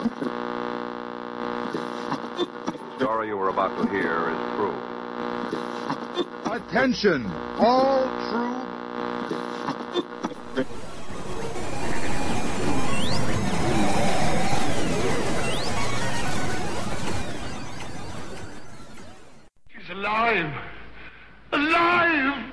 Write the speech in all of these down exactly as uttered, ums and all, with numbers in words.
The story you are about to hear is true. Attention, all true. He's alive! Alive!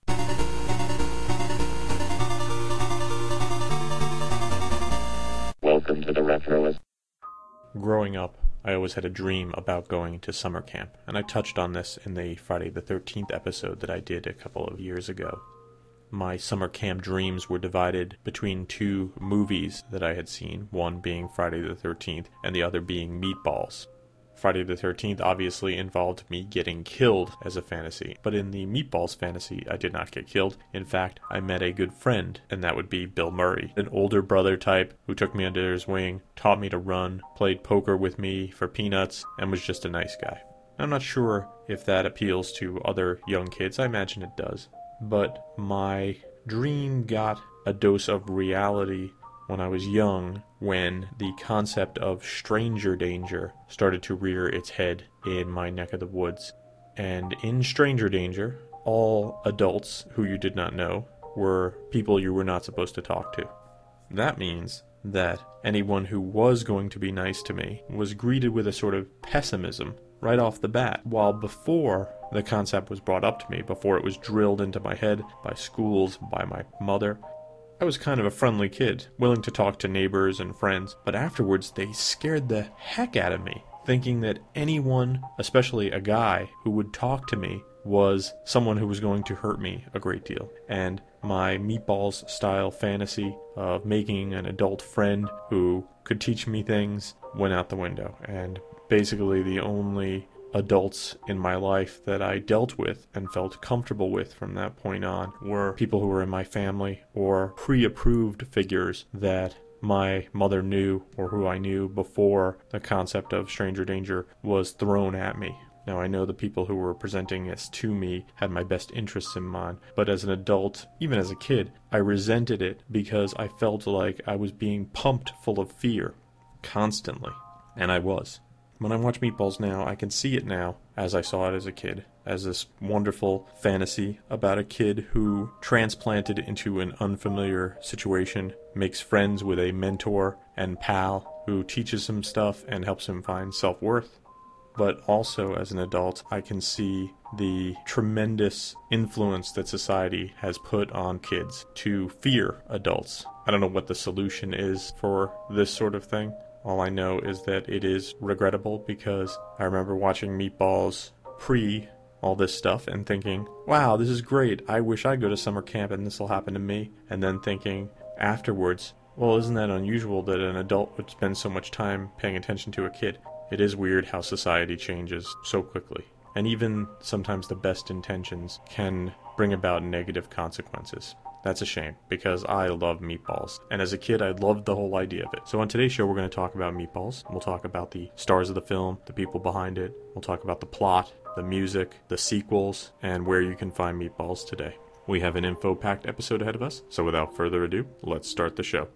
Welcome to the Retroist. Growing up, I always had a dream about going to summer camp, and I touched on this in the Friday the thirteenth episode that I did a couple of years ago. My summer camp dreams were divided between two movies that I had seen, one being Friday the thirteenth and the other being Meatballs. Friday the thirteenth obviously involved me getting killed as a fantasy, but in the Meatballs fantasy, I did not get killed. In fact, I met a good friend, and that would be Bill Murray, an older brother type who took me under his wing, taught me to run, played poker with me for peanuts, and was just a nice guy. I'm not sure if that appeals to other young kids. I imagine it does. But my dream got a dose of reality when I was young, when the concept of stranger danger started to rear its head in my neck of the woods. And in stranger danger, all adults who you did not know were people you were not supposed to talk to. That means that anyone who was going to be nice to me was greeted with a sort of pessimism right off the bat, while before the concept was brought up to me, before it was drilled into my head by schools, by my mother, I was kind of a friendly kid, willing to talk to neighbors and friends, but afterwards they scared the heck out of me, thinking that anyone, especially a guy, who would talk to me was someone who was going to hurt me a great deal. And my Meatballs-style fantasy of making an adult friend who could teach me things went out the window, and basically the only adults in my life that I dealt with and felt comfortable with from that point on were people who were in my family or pre-approved figures that my mother knew or who I knew before the concept of stranger danger was thrown at me. Now, I know the people who were presenting this to me had my best interests in mind, but as an adult, even as a kid, I resented it because I felt like I was being pumped full of fear constantly, and I was. When I watch Meatballs now, I can see it now as I saw it as a kid, as this wonderful fantasy about a kid who, transplanted into an unfamiliar situation, makes friends with a mentor and pal who teaches him stuff and helps him find self-worth. But also, as an adult, I can see the tremendous influence that society has put on kids to fear adults. I don't know what the solution is for this sort of thing. All I know is that it is regrettable because I remember watching Meatballs pre all this stuff and thinking, wow, this is great. I wish I'd go to summer camp and this will happen to me. And then thinking afterwards, well, isn't that unusual that an adult would spend so much time paying attention to a kid? It is weird how society changes so quickly. And even sometimes the best intentions can bring about negative consequences. That's a shame, because I love Meatballs, and as a kid I loved the whole idea of it. So on today's show we're going to talk about Meatballs. We'll talk about the stars of the film, the people behind it. We'll talk about the plot, the music, the sequels, and where you can find Meatballs today. We have an info-packed episode ahead of us, so without further ado, let's start the show.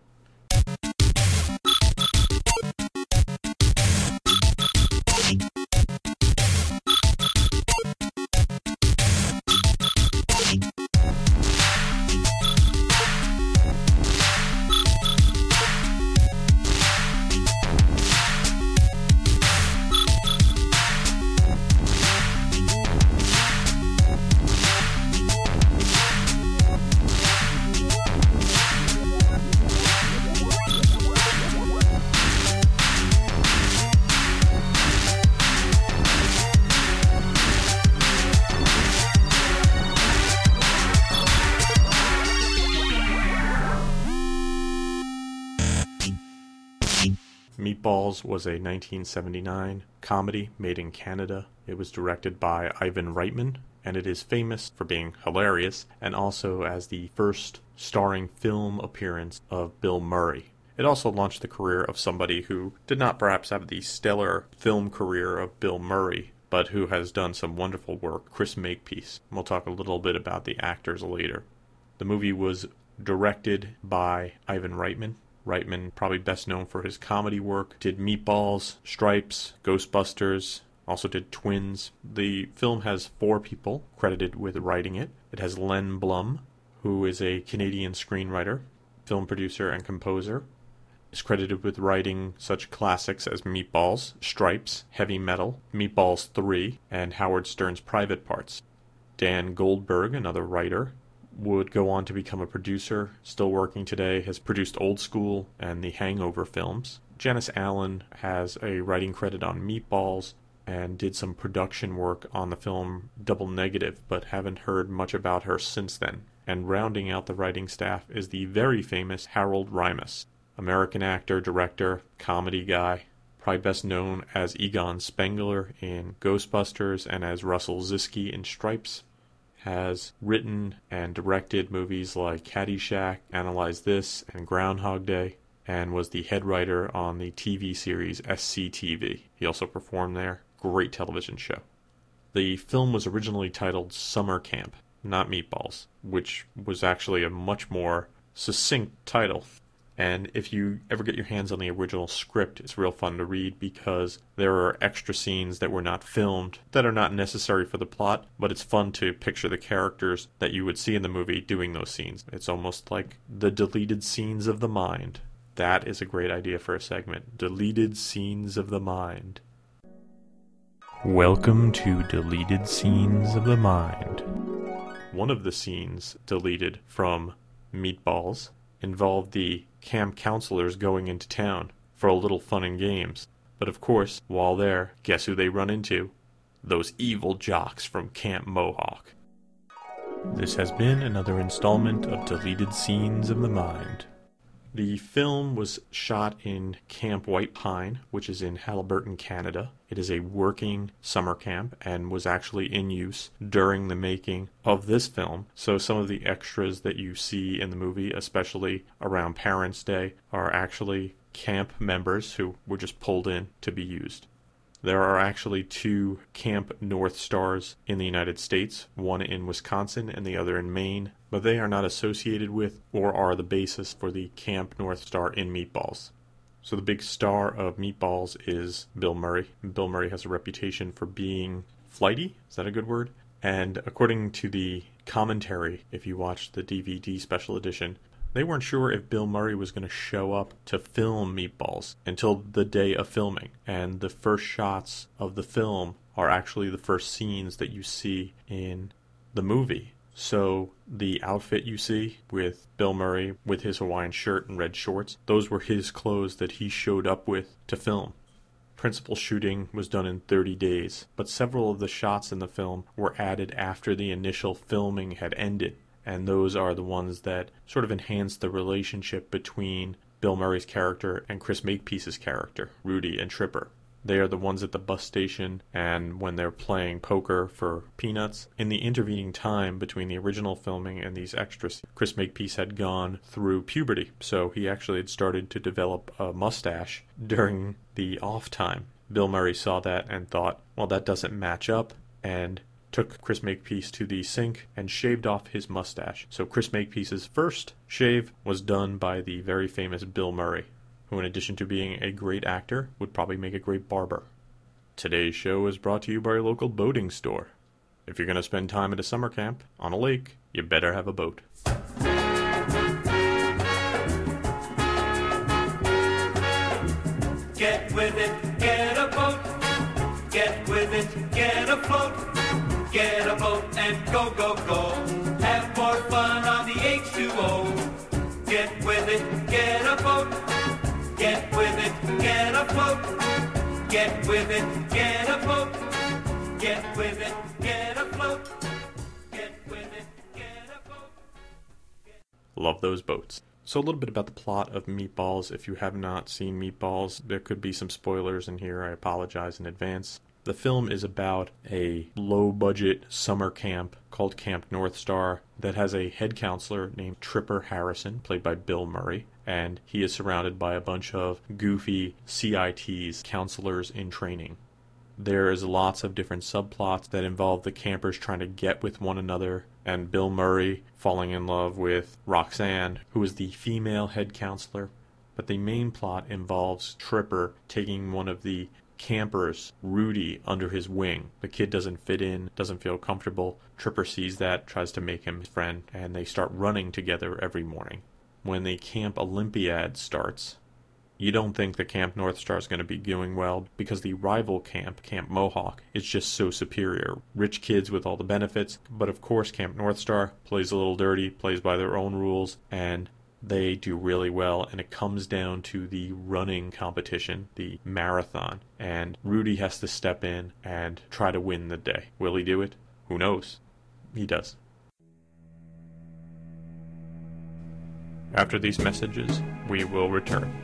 Meatballs was a nineteen seventy-nine comedy made in Canada. It was directed by Ivan Reitman, and it is famous for being hilarious, and also as the first starring film appearance of Bill Murray. It also launched the career of somebody who did not perhaps have the stellar film career of Bill Murray, but who has done some wonderful work, Chris Makepeace. We'll talk a little bit about the actors later. The movie was directed by Ivan Reitman, Reitman, probably best known for his comedy work, did Meatballs, Stripes, Ghostbusters, also did Twins. The film has four people credited with writing it. It has Len Blum, who is a Canadian screenwriter, film producer, and composer. Is credited with writing such classics as Meatballs, Stripes, Heavy Metal, Meatballs three, and Howard Stern's Private Parts. Dan Goldberg, another writer, would go on to become a producer, still working today, has produced Old School and the Hangover films. Janice Allen has a writing credit on Meatballs and did some production work on the film Double Negative, but haven't heard much about her since then. And rounding out the writing staff is the very famous Harold Ramis, American actor, director, comedy guy, probably best known as Egon Spengler in Ghostbusters and as Russell Zisky in Stripes. Has written and directed movies like Caddyshack, Analyze This, and Groundhog Day, and was the head writer on the T V series S C T V. He also performed there. Great television show. The film was originally titled Summer Camp, not Meatballs, which was actually a much more succinct title. And if you ever get your hands on the original script, it's real fun to read because there are extra scenes that were not filmed that are not necessary for the plot, but it's fun to picture the characters that you would see in the movie doing those scenes. It's almost like the deleted scenes of the mind. That is a great idea for a segment. Deleted scenes of the mind. Welcome to Deleted Scenes of the Mind. One of the scenes deleted from Meatballs involved the camp counselors going into town for a little fun and games. But of course, while there, guess who they run into? Those evil jocks from Camp Mohawk. This has been another installment of Deleted Scenes of the Mind. The film was shot in Camp White Pine, which is in Haliburton, Canada. It is a working summer camp and was actually in use during the making of this film. So some of the extras that you see in the movie, especially around Parents' Day, are actually camp members who were just pulled in to be used. There are actually two Camp North Stars in the United States, one in Wisconsin and the other in Maine, but they are not associated with or are the basis for the Camp North Star in Meatballs. So the big star of Meatballs is Bill Murray. Bill Murray has a reputation for being flighty, is that a good word? And according to the commentary, if you watch the D V D special edition, they weren't sure if Bill Murray was going to show up to film Meatballs until the day of filming. And the first shots of the film are actually the first scenes that you see in the movie. So the outfit you see with Bill Murray with his Hawaiian shirt and red shorts, those were his clothes that he showed up with to film. Principal shooting was done in thirty days, but several of the shots in the film were added after the initial filming had ended. And those are the ones that sort of enhance the relationship between Bill Murray's character and Chris Makepeace's character, Rudy and Tripper. They are the ones at the bus station and when they're playing poker for peanuts. In the intervening time between the original filming and these extras, Chris Makepeace had gone through puberty, so he actually had started to develop a mustache during the off time. Bill Murray saw that and thought, well, that doesn't match up, and took Chris Makepeace to the sink and shaved off his mustache. So Chris Makepeace's first shave was done by the very famous Bill Murray, who in addition to being a great actor, would probably make a great barber. Today's show is brought to you by your local boating store. If you're going to spend time at a summer camp on a lake, you better have a boat. Get with it, get a boat. Get with it, get a float. Get a boat and go, go, go. Have more fun on the H two O. Get with it, get a boat. Get with it, get a float. Get with it, get a boat. Get with it, get a float. Get with it, get a boat. Love those boats. So a little bit about the plot of Meatballs. If you have not seen Meatballs, there could be some spoilers in here. I apologize in advance. The film is about a low-budget summer camp called Camp North Star that has a head counselor named Tripper Harrison, played by Bill Murray, and he is surrounded by a bunch of goofy C I Ts, counselors in training. There is lots of different subplots that involve the campers trying to get with one another, and Bill Murray falling in love with Roxanne, who is the female head counselor. But the main plot involves Tripper taking one of the campers, Rudy, under his wing. The kid doesn't fit in, doesn't feel comfortable. Tripper sees that, tries to make him his friend, and they start running together every morning. When the Camp Olympiad starts, you don't think the Camp North Star is going to be doing well because the rival camp, Camp Mohawk, is just so superior. Rich kids with all the benefits, but of course Camp North Star plays a little dirty, plays by their own rules, and they do really well, and it comes down to the running competition, the marathon, and Rudy has to step in and try to win the day. Will he do it? Who knows? He does. After these messages, we will return.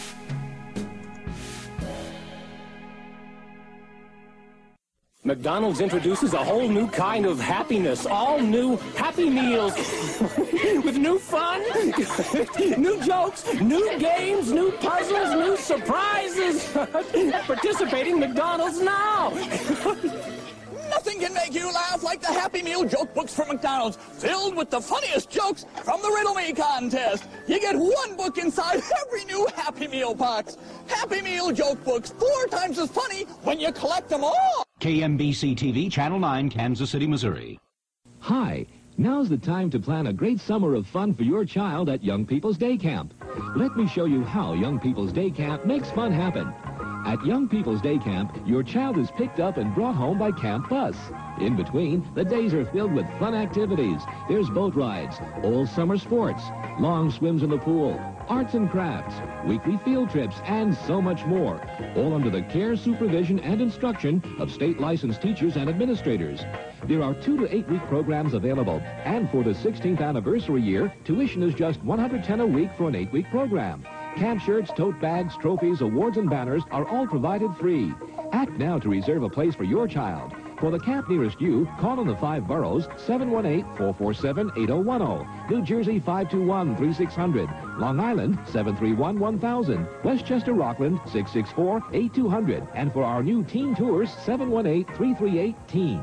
McDonald's introduces a whole new kind of happiness. All new Happy Meals. With new fun, new jokes, new games, new puzzles, new surprises. Participating McDonald's now. Nothing can make you laugh like the Happy Meal joke books from McDonald's, filled with the funniest jokes from the Riddle Me contest. You get one book inside every new Happy Meal box. Happy Meal joke books, four times as funny when you collect them all. K M B C T V, Channel nine, Kansas City, Missouri. Hi, now's the time to plan a great summer of fun for your child at Young People's Day Camp. Let me show you how Young People's Day Camp makes fun happen. At Young People's Day Camp, your child is picked up and brought home by Camp Bus. In between, the days are filled with fun activities. There's boat rides, all summer sports, long swims in the pool, arts and crafts, weekly field trips, and so much more. All under the care, supervision, and instruction of state-licensed teachers and administrators. There are two to eight week programs available, and for the sixteenth anniversary year, tuition is just one hundred ten dollars a week for an eight week program. Camp shirts, tote bags, trophies, awards, and banners are all provided free. Act now to reserve a place for your child. For the camp nearest you, call in the five boroughs, seven one eight, four four seven, eight oh one oh. New Jersey, five two one, three six zero zero. Long Island, seven three one, one thousand. Westchester, Rockland, six six four, eight two zero zero. And for our new teen tours, seven one eight, three three eight, teen.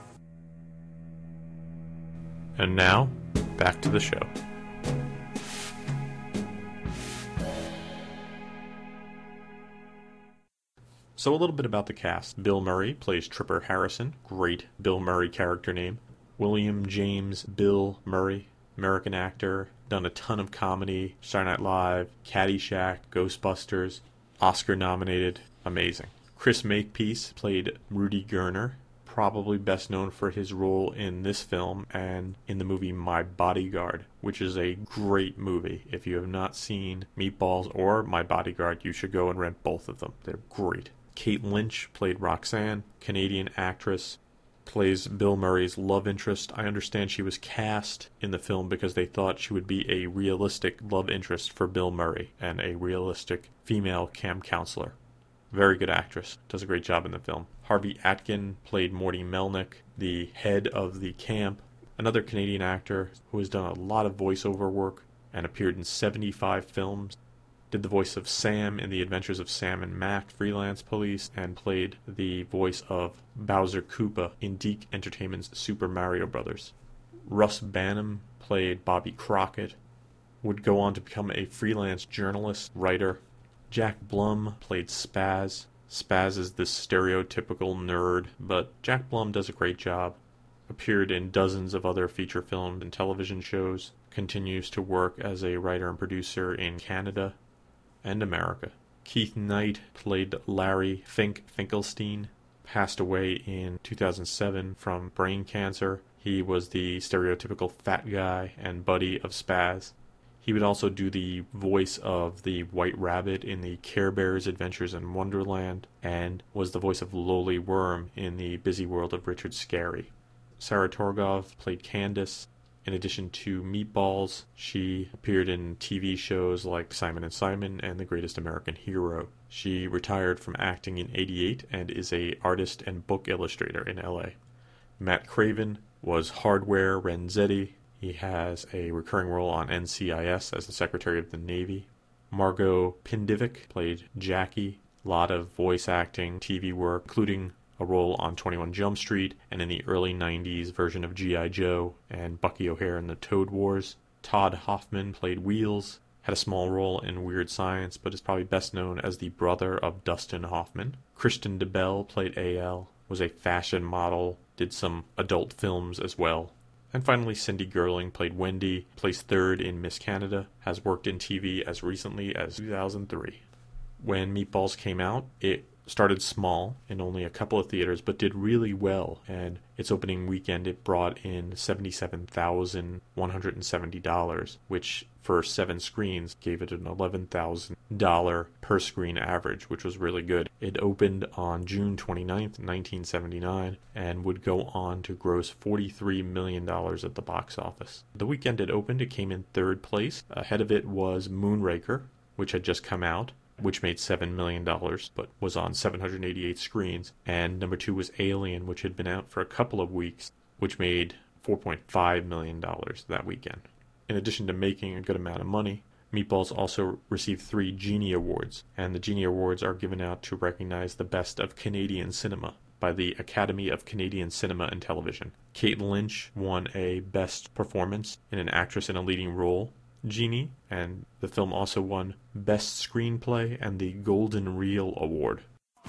And now, back to the show. So a little bit about the cast. Bill Murray plays Tripper Harrison. Great Bill Murray character name. William James Bill Murray, American actor. Done a ton of comedy. Saturday Night Live, Caddyshack, Ghostbusters. Oscar nominated. Amazing. Chris Makepeace played Rudy Gurner. Probably best known for his role in this film and in the movie My Bodyguard, which is a great movie. If you have not seen Meatballs or My Bodyguard, you should go and rent both of them. They're great. Kate Lynch played Roxanne, Canadian actress, plays Bill Murray's love interest. I understand she was cast in the film because they thought she would be a realistic love interest for Bill Murray and a realistic female camp counselor. Very good actress. Does a great job in the film. Harvey Atkin played Morty Melnick, the head of the camp. Another Canadian actor who has done a lot of voiceover work and appeared in seventy-five films. Did the voice of Sam in The Adventures of Sam and Mac, Freelance Police, and played the voice of Bowser Koopa in Deke Entertainment's Super Mario Brothers. Russ Banham played Bobby Crockett. Would go on to become a freelance journalist, writer. Jack Blum played Spaz. Spaz is this stereotypical nerd, but Jack Blum does a great job. Appeared in dozens of other feature films and television shows. Continues to work as a writer and producer in Canada and America. Keith Knight played Larry Fink Finkelstein. Passed away in two thousand seven from brain cancer. He was the stereotypical fat guy and buddy of Spaz. He would also do the voice of the White Rabbit in the Care Bears Adventures in Wonderland, and was the voice of Lowly Worm in the Busy World of Richard Scarry. Sarah Torgov played Candace. In addition to Meatballs, she appeared in T V shows like Simon and Simon and The Greatest American Hero. She retired from acting in eighty-eight and is an artist and book illustrator in L A. Matt Craven was Hardware Renzetti. He has a recurring role on N C I S as the Secretary of the Navy. Margot Pindivic played Jackie. A lot of voice acting, T V work, including a role on twenty-one Jump Street and in the early nineties version of G I Joe and Bucky O'Hare in the Toad Wars. Todd Hoffman played Wheels. had a small role in Weird Science, but is probably best known as the brother of Dustin Hoffman. Kristen DeBell played A L, was a fashion model, did some adult films as well. And finally, Cindy Gerling played Wendy, placed third in Miss Canada, has worked in T V as recently as two thousand three. When Meatballs came out, it started small in only a couple of theaters, but did really well, and its opening weekend it brought in seventy-seven thousand one hundred seventy dollars, which for seven screens gave it an eleven thousand dollars per screen average, which was really good. It opened on June twenty-ninth, nineteen seventy-nine, and would go on to gross forty-three million dollars at the box office. The weekend it opened, it came in third place. Ahead of it was Moonraker, which had just come out, which made seven million dollars, but was on seven hundred eighty-eight screens. And number two was Alien, which had been out for a couple of weeks, which made four point five million dollars that weekend. In addition to making a good amount of money, Meatballs also received three Genie Awards, and the Genie Awards are given out to recognize the best of Canadian cinema by the Academy of Canadian Cinema and Television. Kate Lynch won a Best Performance in an Actress in a Leading Role Genie, and the film also won Best Screenplay and the Golden Reel Award.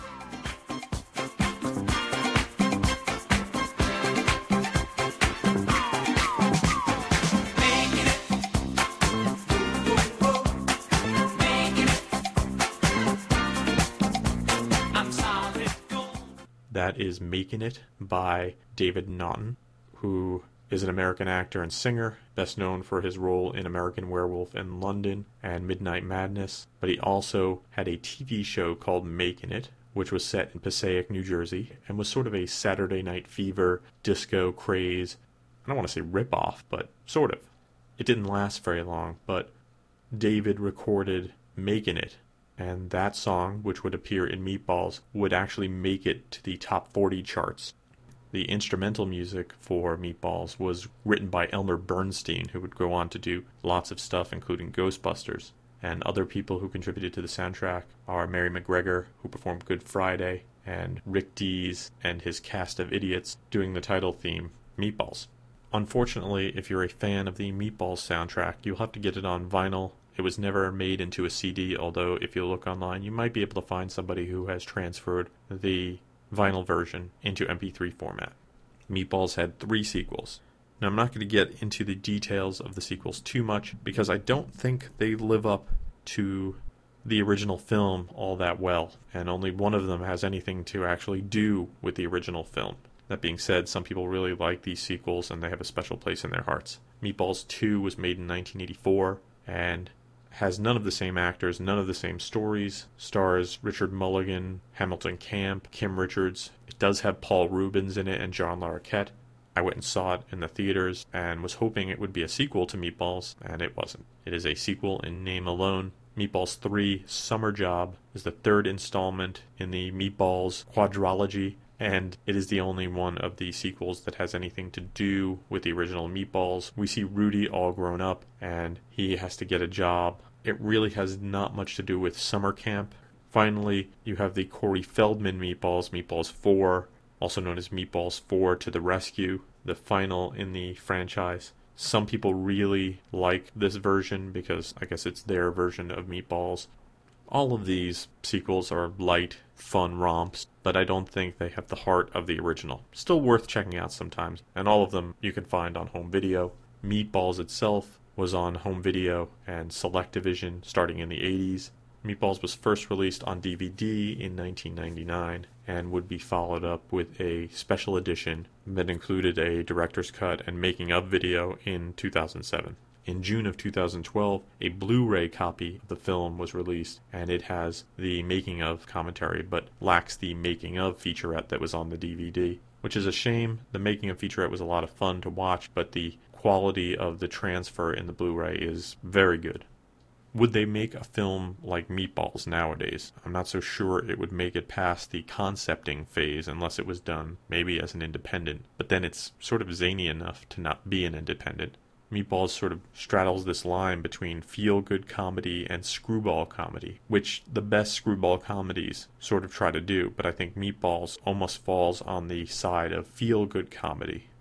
That is Making It by David Naughton, who is an American actor and singer, best known for his role in American Werewolf in London and Midnight Madness, but he also had a T V show called Making It, which was set in Passaic, New Jersey, and was sort of a Saturday Night Fever, disco craze, I don't want to say rip-off, but sort of. It didn't last very long, but David recorded Making It, and that song, which would appear in Meatballs, would actually make it to the top forty charts. The instrumental music for Meatballs was written by Elmer Bernstein, who would go on to do lots of stuff, including Ghostbusters. And other people who contributed to the soundtrack are Mary McGregor, who performed Good Friday, and Rick Dees and his cast of idiots doing the title theme, Meatballs. Unfortunately, if you're a fan of the Meatballs soundtrack, you'll have to get it on vinyl. It was never made into a C D, although if you look online, you might be able to find somebody who has transferred the vinyl version into M P three format. Meatballs had three sequels. Now, I'm not going to get into the details of the sequels too much, because I don't think they live up to the original film all that well, and only one of them has anything to actually do with the original film. That being said, some people really like these sequels, and they have a special place in their hearts. Meatballs two was made in nineteen eighty-four, and has none of the same actors, none of the same stories, stars Richard Mulligan, Hamilton Camp, Kim Richards. It does have Paul Reubens in it and John Larroquette. I went and saw it in the theaters and was hoping it would be a sequel to Meatballs, and it wasn't. It is a sequel in name alone. Meatballs three, Summer Job, is the third installment in the Meatballs quadrilogy, and it is the only one of the sequels that has anything to do with the original Meatballs. We see Rudy all grown up, and he has to get a job. It really has not much to do with summer camp. Finally, you have the Corey Feldman Meatballs, Meatballs four, also known as Meatballs four to the Rescue, the final in the franchise. Some people really like this version because I guess it's their version of Meatballs. All of these sequels are light, fun romps, but I don't think they have the heart of the original. Still worth checking out sometimes, and all of them you can find on home video. Meatballs itself was on home video and Selectavision starting in the eighties. Meatballs was first released on D V D in nineteen ninety-nine and would be followed up with a special edition that included a director's cut and making of video in two thousand seven. In June of two thousand twelve, a Blu-ray copy of the film was released, and it has the making of commentary, but lacks the making of featurette that was on the D V D, which is a shame. The making of featurette was a lot of fun to watch, but the quality of the transfer in the Blu-ray is very good. Would they make a film like Meatballs nowadays? I'm not so sure it would make it past the concepting phase unless it was done maybe as an independent, but then it's sort of zany enough to not be an independent. Meatballs sort of straddles this line between feel-good comedy and screwball comedy, which the best screwball comedies sort of try to do, but I think Meatballs almost falls on the side of feel-good comedy.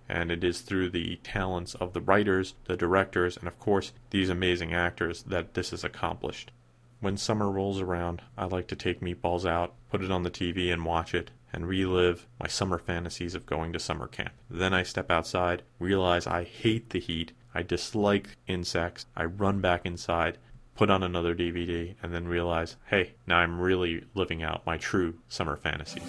And it is through the talents of the writers, the directors, and of course, these amazing actors that this is accomplished. When summer rolls around, I like to take Meatballs out, put it on the T V and watch it, and relive my summer fantasies of going to summer camp. Then I step outside, realize I hate the heat, I dislike insects, I run back inside, put on another D V D, and then realize, hey, now I'm really living out my true summer fantasies.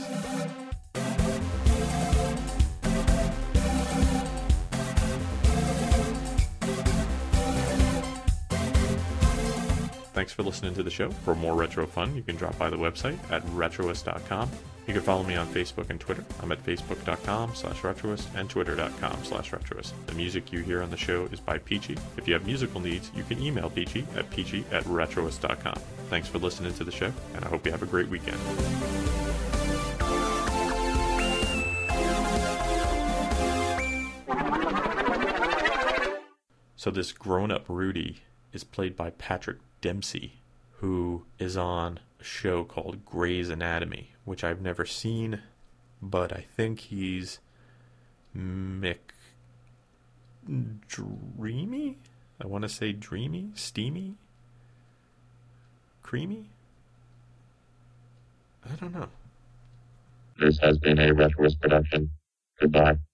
Thanks for listening to the show. For more retro fun, you can drop by the website at retroist dot com. You can follow me on Facebook and Twitter. I'm at facebook.com slash retroist and twitter.com slash retroist. The music you hear on the show is by Peachy. If you have musical needs, you can email Peachy at peachy at retroist dot com. Thanks for listening to the show, and I hope you have a great weekend. So this grown-up Rudy is played by Patrick Dempsey, who is on a show called Grey's Anatomy, which I've never seen, but I think he's McDreamy? I want to say dreamy? Steamy? Creamy? I don't know. This has been a Retroist production. Goodbye.